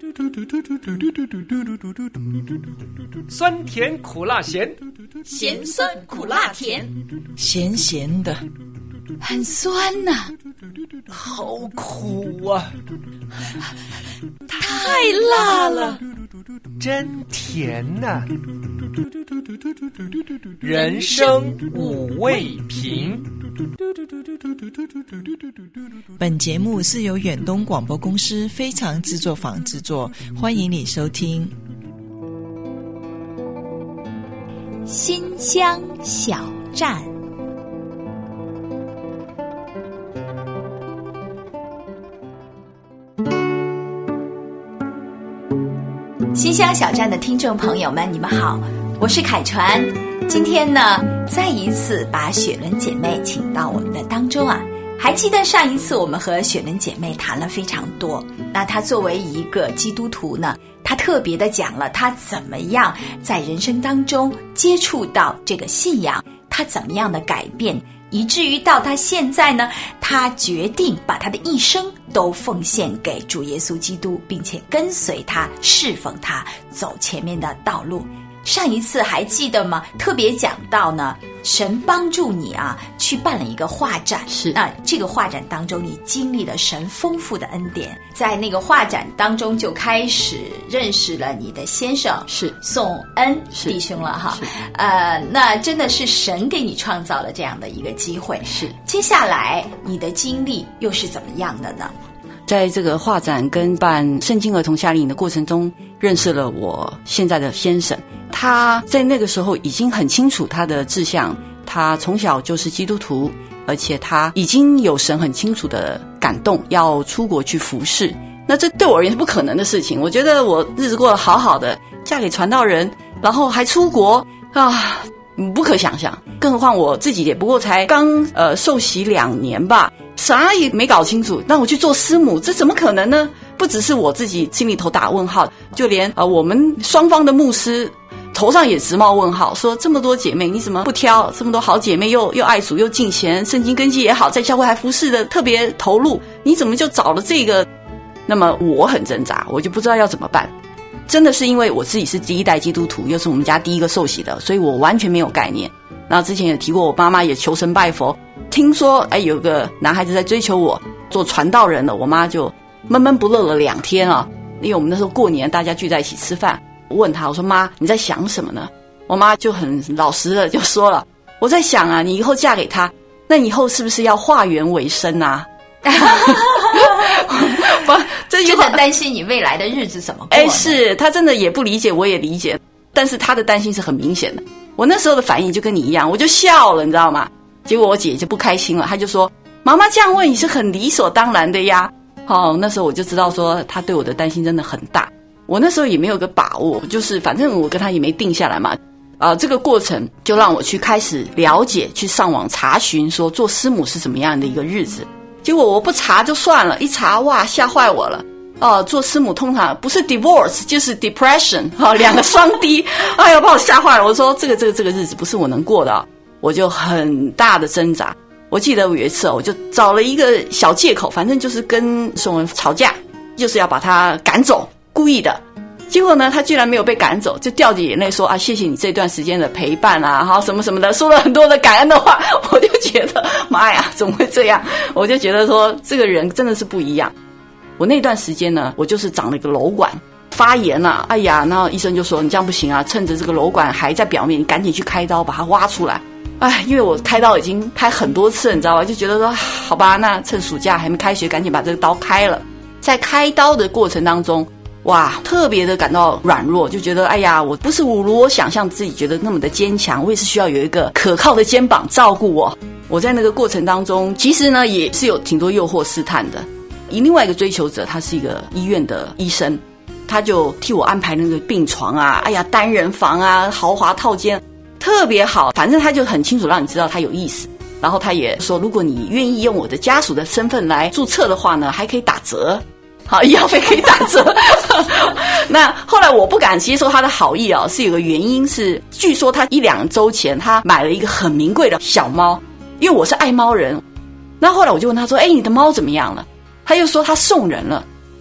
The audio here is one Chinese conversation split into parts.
酸甜苦辣咸， 咸酸苦辣甜， 咸咸的， 很酸啊， 好苦啊， 太辣了， 真甜啊，人生五味瓶。 本节目是由远东广播公司非常制作坊制作，欢迎你收听。 新乡小站，新乡小站的听众朋友们，你们好，我是凯传。今天呢，再一次把雪伦姐妹请到我们的当中啊。还记得上一次我们和雪伦姐妹谈了非常多，那她作为一个基督徒呢，她特别的讲了她怎么样在人生当中接触到这个信仰，她怎么样的改变，以至于到她现在呢，她决定把她的一生都奉献给主耶稣基督，并且跟随他，侍奉他，走前面的道路。上一次还记得吗？特别讲到呢，神帮助你啊，去办了一个画展。 是， 那这个画展当中，你经历了神丰富的恩典，在那个画展当中就开始认识了你的先生， 是宋恩弟兄了哈。那真的是神给你创造了这样的一个机会。 是， 接下来你的经历又是怎么样的呢？ 在这个画展跟办圣经儿童夏令营的过程中，认识了我现在的先生。他在那个时候已经很清楚他的志向，他从小就是基督徒，而且他已经有神很清楚的感动，要出国去服侍。那这对我而言是不可能的事情。我觉得我日子过得好好的，嫁给传道人，然后还出国啊，不可想象。更何况我自己也不过才刚受洗2年吧，啥也没搞清楚，那我去做师母，这怎么可能呢？不只是我自己心里头打问号，就连我们双方的牧师头上也直冒问号，说这么多姐妹你怎么不挑？这么多好姐妹又爱主又敬虔，圣经根基也好，在教会还服侍的特别投入，你怎么就找了这个？那么我很挣扎，我就不知道要怎么办。真的是因为我自己是第一代基督徒，又是我们家第一个受洗的，所以我完全没有概念。然后之前也提过，我妈妈也求神拜佛，听说有个男孩子在追求我做传道人了，我妈就闷闷不乐了2天啊。因为我们那时候过年大家聚在一起吃饭，我问她，我说妈你在想什么呢？我妈就很老实的就说了，我在想啊，你以后嫁给他，那以后是不是要化缘为生啊？不，这就很担心你未来的日子怎么过。 是他真的也不理解，我也理解，但是他的担心是很明显的。我那时候的反应就跟你一样，我就笑了，你知道吗？结果我姐就不开心了，她就说妈妈这样问你是很理所当然的呀。那时候我就知道说她对我的担心真的很大。我那时候也没有个把握，就是反正我跟她也没定下来嘛。这个过程就让我去开始了解，去上网查询说做师母是什么样的一个日子。结果我不查就算了，一查哇吓坏我了。做师母通常不是 divorce 就是 depression， 2个双低，哎呀把我吓坏了。我说这个日子不是我能过的，我就很大的挣扎。我记得有一次我就找了一个小借口，反正就是跟宋文吵架，就是要把他赶走，故意的。结果呢他居然没有被赶走，就掉着眼泪说谢谢你这段时间的陪伴啊，什么什么的，说了很多的感恩的话。我就觉得妈呀怎么会这样，我就觉得说这个人真的是不一样。我那段时间呢，我就是长了一个瘘管发炎了，哎呀，然后医生就说你这样不行啊，趁着这个瘘管还在表面，你赶紧去开刀把它挖出来。因为我开刀已经开很多次你知道吧，就觉得说好吧，那趁暑假还没开学赶紧把这个刀开了。在开刀的过程当中，哇，特别的感到软弱，就觉得哎呀，我不是如我想象自己觉得那么的坚强，我也是需要有一个可靠的肩膀照顾我。我在那个过程当中其实呢也是有挺多诱惑试探的。另外一个追求者他是一个医院的医生，他就替我安排那个病床啊，哎呀单人房啊，豪华套间特别好，反正他就很清楚让你知道他有意思。然后他也说如果你愿意用我的家属的身份来注册的话呢，还可以打折，医药费可以打折。那后来我不敢接受他的好意是有个原因，是据说他1-2周前他买了一个很名贵的小猫，因为我是爱猫人。那后来我就问他说你的猫怎么样了？他又说他送人了。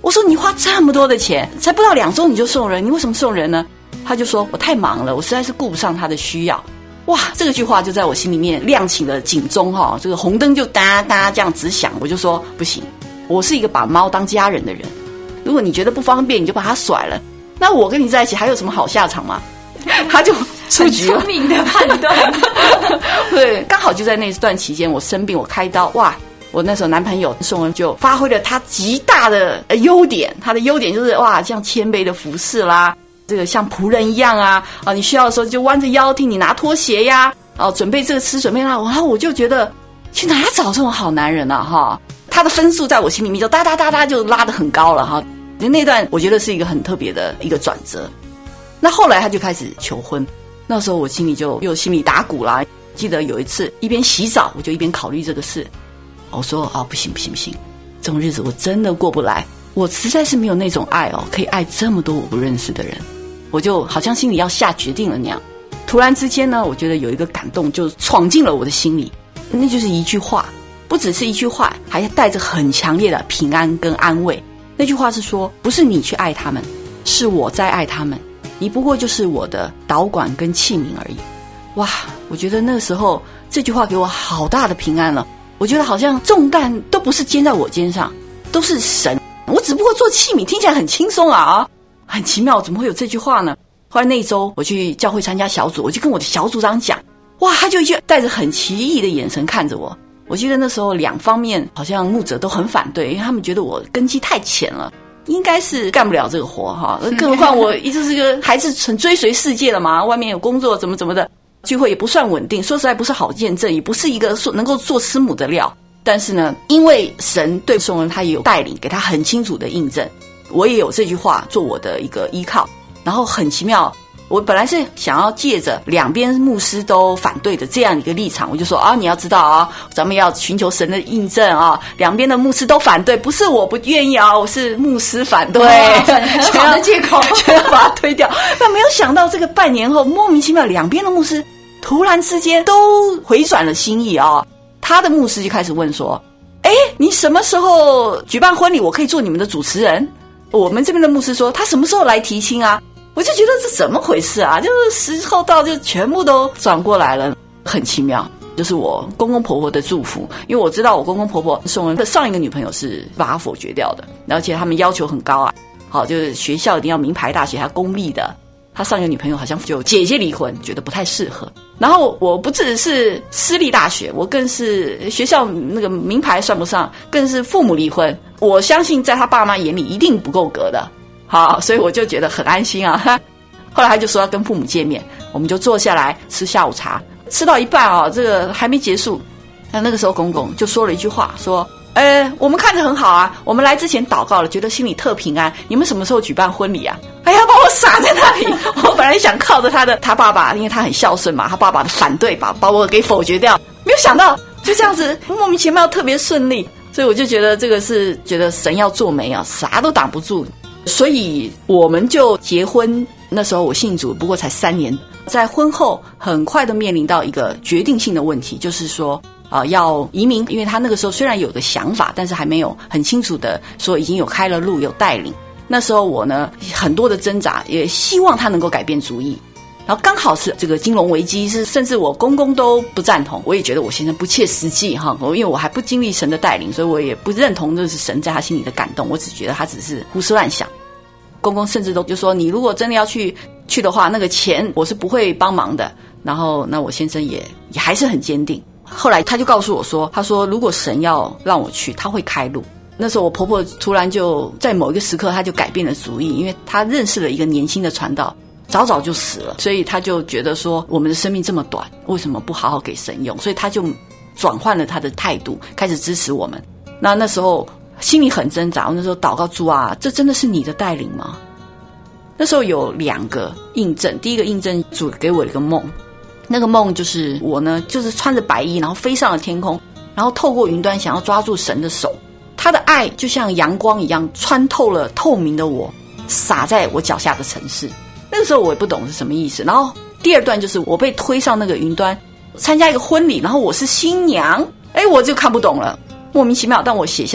我说你花这么多的钱，才不到2周你就送人，你为什么送人呢？他就说我太忙了，我实在是顾不上他的需要。哇，这个句话就在我心里面亮起了警钟哈，这个红灯就哒哒这样直响。我就说不行，我是一个把猫当家人的人，如果你觉得不方便，你就把它甩了，那我跟你在一起还有什么好下场吗？他就出局了， 聪明的判断。 对，刚好就在那段期间，我生病，我开刀，哇！我那时候男朋友宋恩就发挥了他极大的优点，他的优点就是哇，像谦卑的服侍啦，这个像仆人一样啊，你需要的时候就弯着腰替你拿拖鞋呀，准备这个吃准备那，然后我就觉得去哪找这种好男人啊哈！他的分数在我心里面就哒哒哒哒就拉得很高了哈。那段我觉得是一个很特别的一个转折。那后来他就开始求婚，那时候我心里就又心里打鼓啦。记得有一次一边洗澡，我就一边考虑这个事。我说不行，这种日子我真的过不来，我实在是没有那种爱可以爱这么多我不认识的人。我就好像心里要下决定了那样。突然之间呢，我觉得有一个感动就闯进了我的心里，那就是一句话，不只是一句话，还带着很强烈的平安跟安慰。那句话是说，不是你去爱他们，是我在爱他们，你不过就是我的导管跟器皿而已。哇，我觉得那个时候这句话给我好大的平安了。我觉得好像重担都不是肩在我肩上，都是神，我只不过做器皿，听起来很轻松啊，很奇妙，怎么会有这句话呢？后来那一周我去教会参加小组，我就跟我的小组长讲，哇，他就带着很奇异的眼神看着我。我记得那时候2方面好像牧者都很反对，因为他们觉得我根基太浅了，应该是干不了这个活哈。更何况我一直是个还是很追随世界的嘛，外面有工作怎么的，聚会也不算稳定，说实在不是好见证，也不是一个能够做师母的料。但是呢，因为神对宋恩他也有带领，给他很清楚的印证，我也有这句话做我的一个依靠。然后很奇妙，我本来是想要借着2边牧师都反对的这样一个立场，我就说你要知道啊，咱们要寻求神的印证啊，2边的牧师都反对，不是我不愿意啊，我是牧师反对， 很好的借口， 全要把它推掉。那没有想到这个半年后，莫名其妙2边的牧师突然之间都回转了心意啊！他的牧师就开始问说：“你什么时候举办婚礼？我可以做你们的主持人。”我们这边的牧师说：“他什么时候来提亲啊？”我就觉得这怎么回事啊？就是时候到，就全部都转过来了，很奇妙。就是我公公婆婆的祝福，因为我知道我公公婆婆宋恩的上一个女朋友是把他否决掉的，而且他们要求很高啊，好，就是学校一定要名牌大学，还公立的。他上一个女朋友好像就姐姐离婚，觉得不太适合。然后我不只是私立大学，我更是学校那个名牌算不上，更是父母离婚。我相信在他爸妈眼里一定不够格的，好，所以我就觉得很安心啊。后来他就说要跟父母见面，我们就坐下来吃下午茶，吃到一半这个还没结束，那个时候公公就说了一句话，说我们看着很好啊，我们来之前祷告了，觉得心里特平安，你们什么时候举办婚礼啊？把我傻在那里。我本来想靠着他爸爸，因为他很孝顺嘛，他爸爸的反对把我给否决掉，没有想到就这样子莫名其妙特别顺利。所以我就觉得这个是觉得神要做媒啊，啥都挡不住。所以我们就结婚，那时候我信主不过才3年，在婚后很快的面临到一个决定性的问题，就是说要移民。因为他那个时候虽然有个想法，但是还没有很清楚的说已经有开了路，有带领。那时候我呢很多的挣扎，也希望他能够改变主意。然后刚好是这个金融危机，是甚至我公公都不赞同，我也觉得我先生不切实际哈，因为我还不经历神的带领，所以我也不认同这是神在他心里的感动，我只觉得他只是胡思乱想。公公甚至都就说，你如果真的要去的话，那个钱我是不会帮忙的。然后那我先生也还是很坚定。后来他就告诉我说，他说如果神要让我去，他会开路。那时候我婆婆突然就在某一个时刻，她就改变了主意，因为她认识了一个年轻的传道，早就死了，所以她就觉得说我们的生命这么短，为什么不好好给神用？所以她就转换了她的态度，开始支持我们。那时候心里很挣扎，我那时候祷告，主啊，这真的是你的带领吗？那时候有2个印证，第一个印证，主给我一个梦，那个梦就是我呢就是穿着白衣，然后飞上了天空，然后透过云端想要抓住神的手，他的爱就像阳光一样穿透了透明的我，洒在我脚下的城市。那个时候我也不懂是什么意思。然后第2段就是我被推上那个云端参加一个婚礼，然后我是新娘，我就看不懂了，莫名其妙。但我写下来，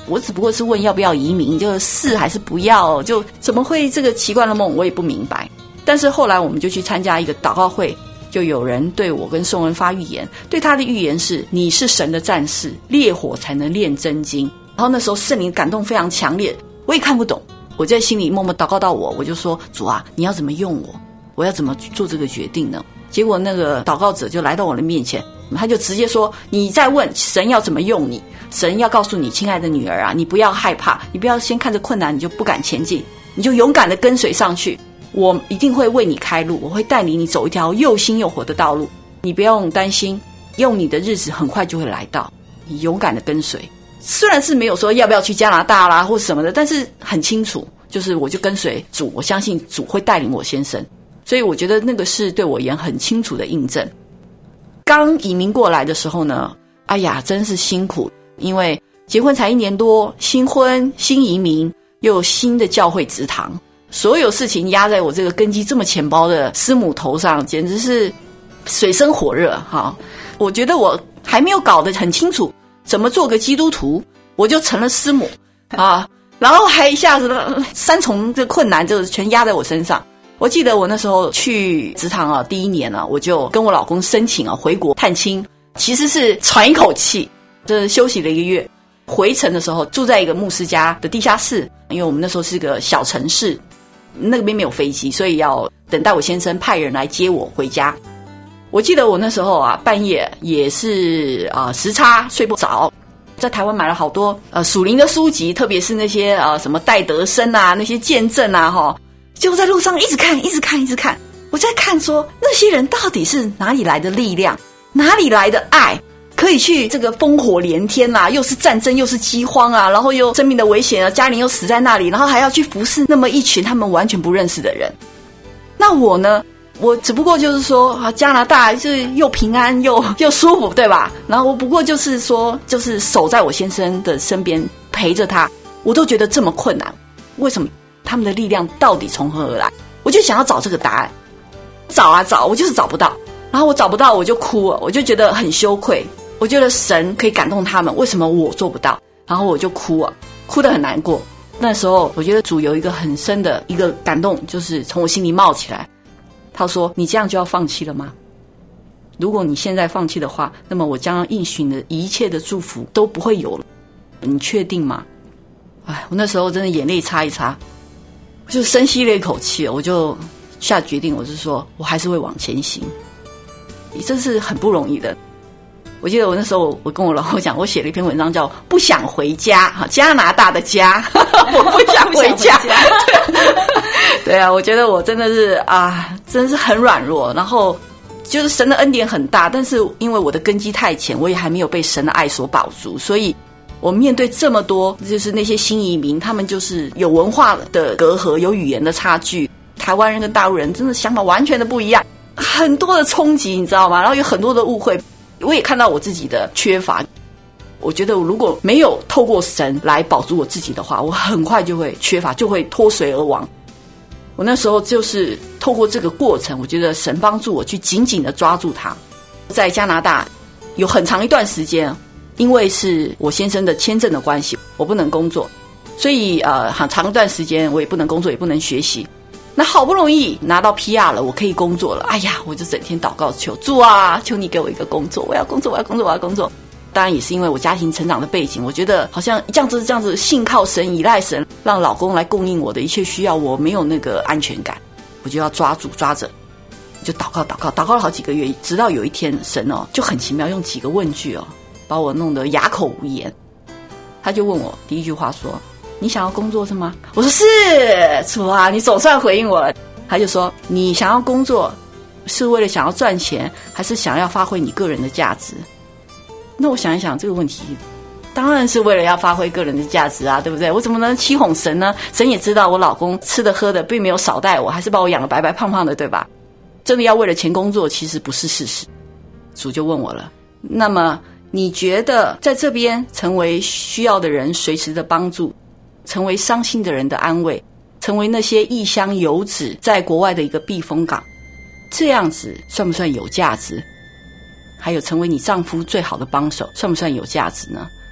我只不过是问要不要移民，就是还是不要，就怎么会这个奇怪的梦，我也不明白。但是后来我们就去参加一个祷告会，就有人对我跟宋恩发预言，对他的预言是你是神的战士，烈火才能炼真金。然后那时候圣灵感动非常强烈，我也看不懂，我在心里默默祷告到我就说，主啊，你要怎么用我，我要怎么做这个决定呢？结果那个祷告者就来到我的面前，他就直接说，你在问神要怎么用你，神要告诉你，亲爱的女儿啊，你不要害怕，你不要先看着困难你就不敢前进，你就勇敢的跟随上去，我一定会为你开路，我会带领你走一条又新又活的道路，你不用担心，用你的日子很快就会来到，你勇敢的跟随。虽然是没有说要不要去加拿大啦或什么的，但是很清楚，就是我就跟随主，我相信主会带领我先生，所以我觉得那个是对我而言很清楚的印证。刚移民过来的时候呢，哎呀真是辛苦，因为结婚才1年多，新婚新移民又有新的教会职堂，所有事情压在我这个根基这么浅薄的师母头上，简直是水深火热哈。我觉得我还没有搞得很清楚怎么做个基督徒，我就成了师母啊，然后还一下子3重的困难就全压在我身上。我记得我那时候去职堂啊，第1年啊，我就跟我老公申请啊回国探亲，其实是喘一口气，就是休息了1个月。回程的时候住在一个牧师家的地下室，因为我们那时候是个小城市，那边没有飞机，所以要等待我先生派人来接我回家。我记得我那时候啊，半夜也是时差睡不着，在台湾买了好多属灵的书籍，特别是那些什么戴德生啊，那些见证啊哈，就在路上一直看，我在看说那些人到底是哪里来的力量，哪里来的爱，可以去这个烽火连天啊，又是战争又是饥荒啊，然后又生命的危险啊，家人又死在那里，然后还要去服侍那么一群他们完全不认识的人。那我呢，我只不过就是说加拿大就是又平安又舒服，对吧？然后我不过就是说就是守在我先生的身边陪着他，我都觉得这么困难，为什么他们的力量到底从何而来？我就想要找这个答案，找啊找，我就是找不到。然后我找不到我就哭了，我就觉得很羞愧，我觉得神可以感动他们，为什么我做不到？然后我就哭了，哭得很难过。那时候我觉得主有一个很深的一个感动，就是从我心里冒起来。他说，你这样就要放弃了吗？如果你现在放弃的话，那么我将要应许的一切的祝福都不会有了，你确定吗？哎，我那时候真的眼泪擦一擦，我就深吸了一口气，我就下决定，我是说我还是会往前行，这是很不容易的。我记得我那时候我跟我老公讲，我写了一篇文章叫不想回家，加拿大的家我不想回家对啊，我觉得我真的是真的是很软弱，然后就是神的恩典很大，但是因为我的根基太浅，我也还没有被神的爱所保住，所以我面对这么多就是那些新移民，他们就是有文化的隔阂，有语言的差距，台湾人跟大陆人真的想法完全的不一样，很多的冲击你知道吗？然后有很多的误会，我也看到我自己的缺乏。我觉得如果没有透过神来保住我自己的话，我很快就会缺乏，就会脱水而亡。我那时候就是透过这个过程，我觉得神帮助我去紧紧的抓住它。在加拿大有很长一段时间，因为是我先生的签证的关系，我不能工作，所以很长一段时间我也不能工作，也不能学习。那好不容易拿到 PR 了，我可以工作了，哎呀，我就整天祷告求主啊，求你给我一个工作，我要工作，我要工作，我要工作。当然也是因为我家庭成长的背景，我觉得好像这样子信靠神，依赖神，让老公来供应我的一切需要，我没有那个安全感，我就要抓着，就祷告了好几个月，直到有一天神就很奇妙，用几个问句把我弄得哑口无言。他就问我第一句话说，你想要工作是吗？我说是，主啊，你总算回应我了。他就说，你想要工作是为了想要赚钱，还是想要发挥你个人的价值？那我想一想这个问题，当然是为了要发挥个人的价值啊，对不对？我怎么能欺哄神呢？神也知道我老公吃的喝的并没有少待我，还是把我养得白白胖胖的，对吧？真的要为了钱工作，其实不是事实。主就问我了，那么你觉得在这边成为需要的人随时的帮助，成为伤心的人的安慰，成为那些异乡游子在国外的一个避风港，这样子算不算有价值？还有成为你丈夫最好的帮手，算不算有价值呢？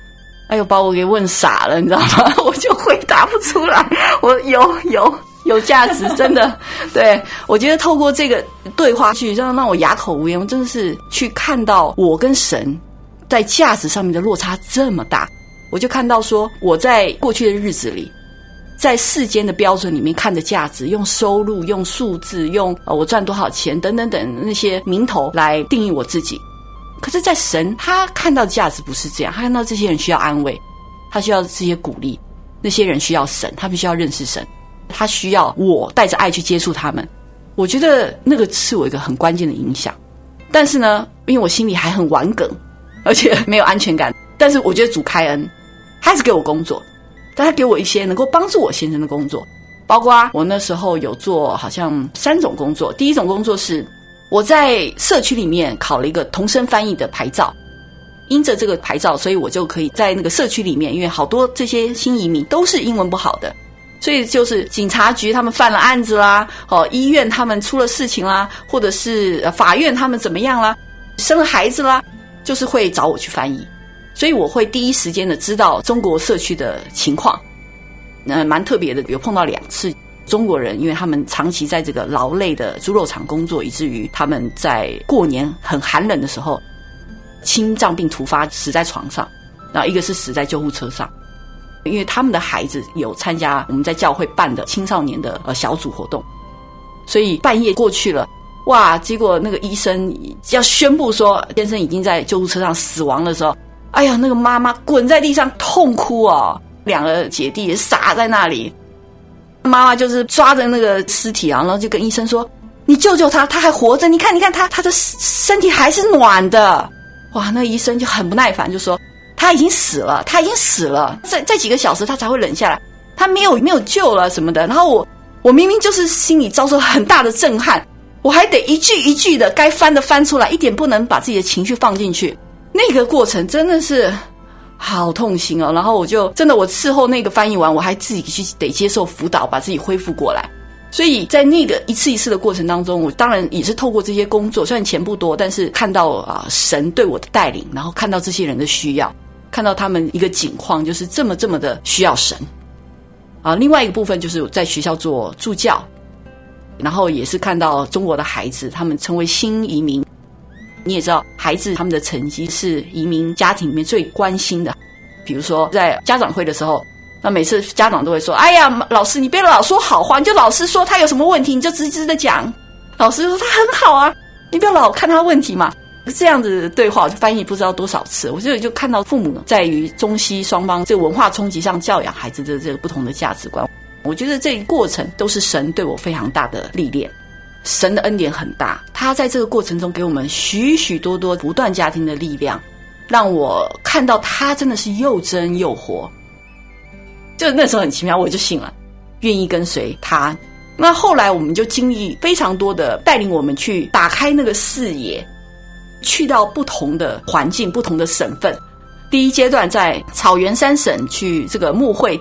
哎呦，把我给问傻了，你知道吗？我就回答不出来。我有价值，真的。对，我觉得透过这个对话去让我哑口无言，我真的是去看到我跟神在价值上面的落差这么大。我就看到说，我在过去的日子里，在世间的标准里面看的价值，用收入、用数字、用我赚多少钱等等等那些名头来定义我自己。可是在神他看到的价值不是这样，他看到这些人需要安慰，他需要这些鼓励，那些人需要神，他们需要认识神，他需要我带着爱去接触他们。我觉得那个是我一个很关键的影响。但是呢，因为我心里还很顽梗，而且没有安全感，但是我觉得主开恩，他还是给我工作，但他给我一些能够帮助我先生的工作，包括我那时候有做好像3种工作。第一种工作是我在社区里面考了一个同声翻译的牌照，因着这个牌照，所以我就可以在那个社区里面，因为好多这些新移民都是英文不好的，所以就是警察局他们犯了案子啦，医院他们出了事情啦，或者是法院他们怎么样啦，生了孩子啦，就是会找我去翻译。所以我会第一时间的知道中国社区的情况。蛮特别的，有碰到2次中国人，因为他们长期在这个劳累的猪肉厂工作，以至于他们在过年很寒冷的时候心脏病突发死在床上，然后一个是死在救护车上。因为他们的孩子有参加我们在教会办的青少年的小组活动，所以半夜过去了，哇！结果那个医生要宣布说先生已经在救护车上死亡的时候，哎呀，那个妈妈滚在地上痛哭哦，2个姐弟也傻在那里。妈妈就是抓着那个尸体啊，然后就跟医生说：“你救救他，他还活着！你看，他的身体还是暖的。”哇！那医生就很不耐烦，就说：“他已经死了，再几个小时他才会冷下来，他没有救了什么的。”然后我明明就是心里遭受很大的震撼，我还得一句一句的该翻的翻出来，一点不能把自己的情绪放进去。那个过程真的是好痛心哦。然后我事后那个翻译完，我还自己去得接受辅导，把自己恢复过来。所以在那个一次一次的过程当中，我当然也是透过这些工作，虽然钱不多，但是看到神对我的带领，然后看到这些人的需要，看到他们一个境况就是这么的需要神另外一个部分就是在学校做助教，然后也是看到中国的孩子他们成为新移民。你也知道孩子他们的成绩是移民家庭里面最关心的，比如说在家长会的时候，那每次家长都会说：“哎呀，老师你别老说好话，你就老师说他有什么问题你就直直的讲。”老师说他很好啊，你不要老看他问题嘛。这样子对话我就翻译不知道多少次，我就看到父母在于中西双方这个文化冲击上教养孩子的这个不同的价值观。我觉得这个过程都是神对我非常大的历练，神的恩典很大，他在这个过程中给我们许许多多不断家庭的力量，让我看到他真的是又真又活。就那时候很奇妙，我就信了，愿意跟随他。那后来我们就经历非常多的带领我们去打开那个视野，去到不同的环境不同的省份。第一阶段在草原3省去这个牧会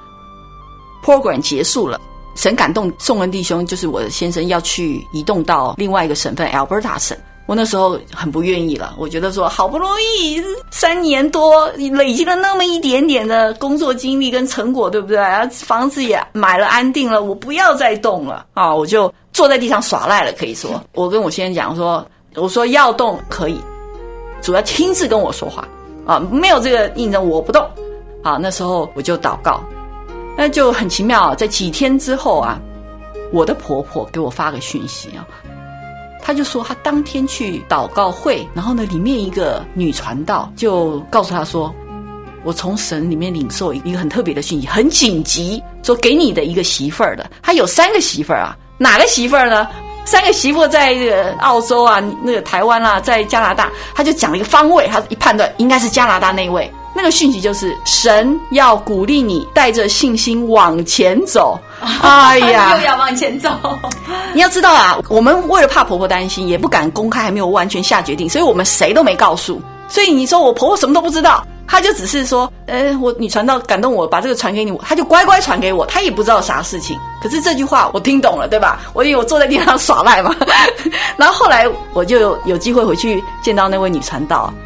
program 结束了，神感动宋文弟兄，就是我的先生要去移动到另外一个省份 Alberta 省。我那时候很不愿意了，我觉得说好不容易3年多累积了那么一点点的工作经历跟成果，对不对？房子也买了安定了，我不要再动了我就坐在地上耍赖了。可以说我跟我先生讲说，我说要动可以，主要亲自跟我说话没有这个印证我不动。那时候我就祷告，那就很奇妙在几天之后我的婆婆给我发个讯息他就说他当天去祷告会，然后呢里面一个女传道就告诉他说，我从神里面领受一个很特别的讯息，很紧急，说给你的一个媳妇儿的。他有3个媳妇儿哪个媳妇儿呢？3个媳妇在这个澳洲那个台湾在加拿大。他就讲了一个方位，他一判断应该是加拿大那位。那个讯息就是神要鼓励你带着信心往前走。哎呀， 又要往前走。 你要知道我们为了怕婆婆担心，也不敢公开，还没有完全下决定，所以我们谁都没告诉。所以你说我婆婆什么都不知道，她就只是说我女传道感动我把这个传给你，她就乖乖传给我，她也不知道啥事情。可是这句话我听懂了，对吧？我以为我坐在地上耍赖嘛。然后后来我就有机会回去见到那位女传道，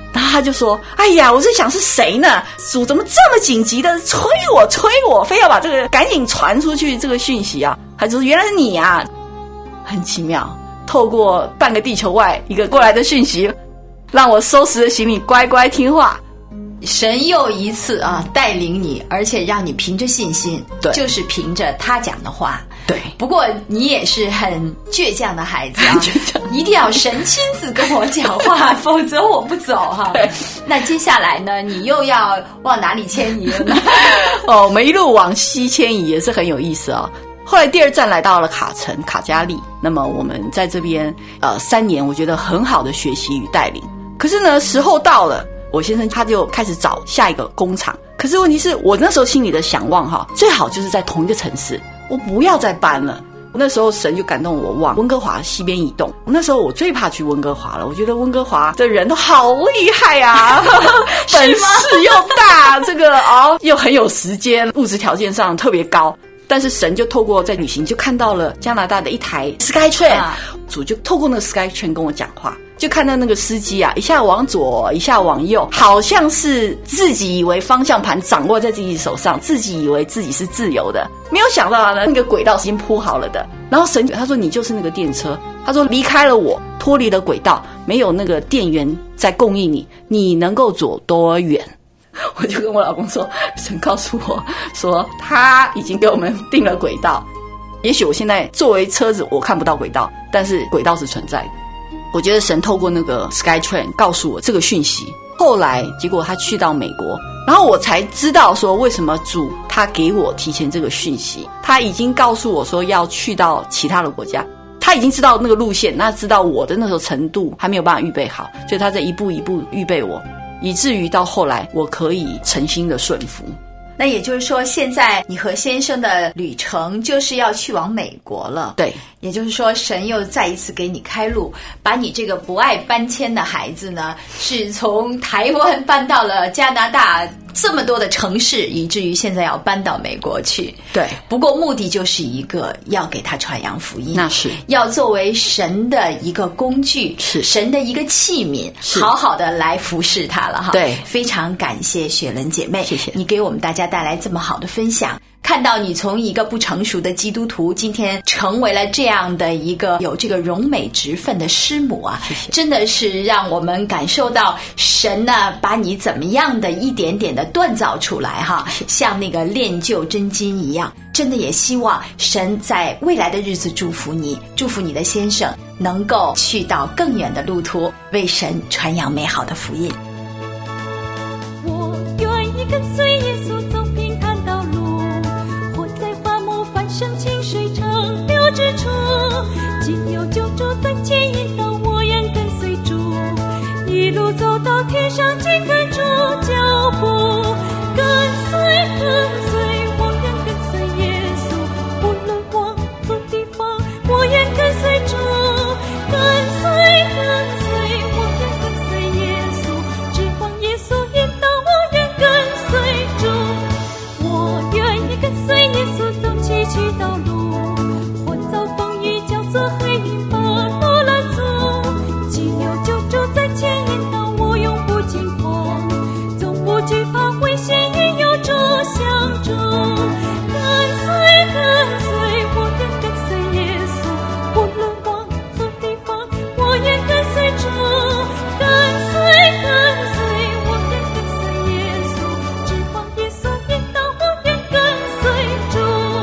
然后他就说：“哎呀，我在想是谁呢？主怎么这么紧急的催我，非要把这个赶紧传出去这个讯息啊？”他就说：“原来是你啊，很奇妙。透过半个地球外一个过来的讯息，让我收拾了行李，乖乖听话。” 神又一次带领你，而且让你凭着信心， 对， 就是凭着他讲的话。 对， 不过你也是很倔强的孩子啊，一定要神亲自跟我讲话，否则我不走哈。 对， 那接下来呢，你又要往哪里迁移了呢？ 我们一路往西迁移也是很有意思哦。后来第二站来到了卡城卡加利，那么我们在这边3年，我觉得很好的学习与带领。可是呢，时候到了，我先生他就开始找下一个工厂。可是问题是我那时候心里的想望最好就是在同一个城市，我不要再搬了。那时候神就感动我往温哥华西边移动。那时候我最怕去温哥华了，我觉得温哥华的人都好厉害啊，本事又大，这个又很有时间，物质条件上特别高。但是神就透过在旅行就看到了加拿大的一台 Skytrain，主就透过那个 Skytrain 跟我讲话，就看到那个司机一下往左一下往右，好像是自己以为方向盘掌握在自己手上，自己以为自己是自由的，没有想到那个轨道是已经铺好了的。然后神他说你就是那个电车，他说离开了我，脱离了轨道，没有那个电源在供应你，你能够走多远？我就跟我老公说，神告诉我说他已经给我们定了轨道。也许我现在作为车子我看不到轨道，但是轨道是存在的。我觉得神透过那个 Skytrain 告诉我这个讯息。后来结果他去到美国，然后我才知道说为什么主他给我提前这个讯息，他已经告诉我说要去到其他的国家，他已经知道那个路线，那知道我的那时候程度还没有办法预备好，所以他在一步一步预备我，以至于到后来我可以诚心的顺服。 那也就是说，现在你和先生的旅程就是要去往美国了。 对， 也就是说，神又再一次给你开路，把你这个不爱搬迁的孩子呢，是从台湾搬到了加拿大这么多的城市，以至于现在要搬到美国去。 对， 不过目的就是一个，要给他传扬福音， 那是要作为神的一个工具， 是神的一个器皿，好好的来服侍他了哈。 对， 非常感谢雪伦姐妹， 谢谢你给我们大家带来这么好的分享。看到你从一个不成熟的基督徒，今天成为了这样的一个有这个荣美职分的师母啊， 谢谢， 真的是让我们感受到神呢把你怎么样的一点点的锻造出来哈，像那个炼就真金一样。真的也希望神在未来的日子祝福你，祝福你的先生能够去到更远的路途，为神传扬美好的福音。 我愿意跟随耶稣走平坦道路，活在花木繁盛清水长流之处，今有救主在前引导，我愿跟随主，一路走到天上，紧跟主脚步，跟随我愿跟随耶稣，无论往何地方，我愿跟随主，跟随我愿跟随耶稣，指望耶稣引导，我愿跟随主，我愿意跟随耶稣走崎岖道路，或遭风雨交作黑云把路拦阻，既有救主在前引导，我永不惊慌，总不惧怕危险，也有主相助，跟随我愿跟随耶稣，无论往何地方，我愿跟随主，跟随我愿跟随耶稣，指望耶稣引导，我愿跟随主。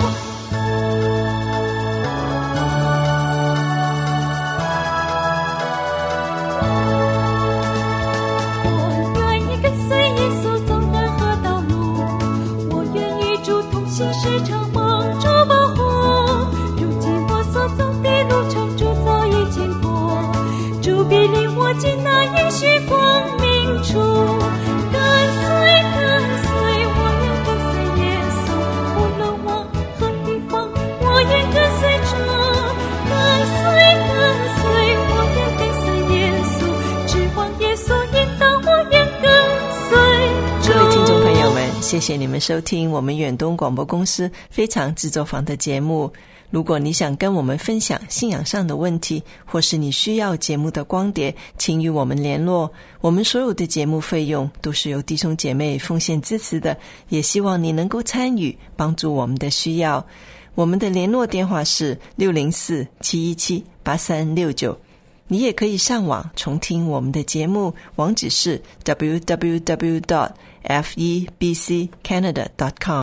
我愿意跟随耶稣走任何道路，我愿与主同行，时常望主保护，如今我所走的路程，主早已经过，主必领我进那应许光明处，跟随我愿跟随耶稣，无论往何地方，我愿跟随主，跟随我愿跟随耶稣，指望耶稣引导，我愿跟随主。 各位听众朋友们，谢谢你们收听我们远东广播公司非常制作坊的节目。 如果你想跟我们分享信仰上的问题，或是你需要节目的光碟，请与我们联络。我们所有的节目费用都是由弟兄姐妹奉献支持的，也希望你能够参与，帮助我们的需要。我们的联络电话是604-717-8369。你也可以上网重听我们的节目，网址是 www.febccanada.com。